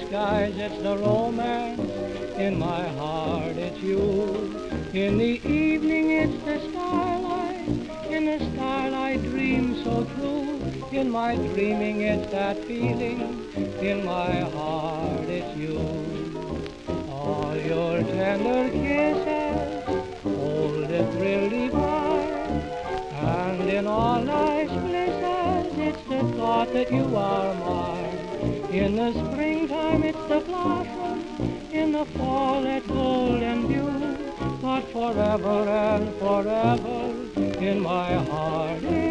skies, it's the romance. In my heart, it's you. In the evening, it's the starlight. In the starlight, dream so true. In my dreaming, it's that feeling. In my heart, it's you. All your tender kisses, hold it really bright. And in all life's blisses, it's the thought that you are mine. In the springtime, it's the blossom. In the fall, that golden dew. But forever and forever, in my heart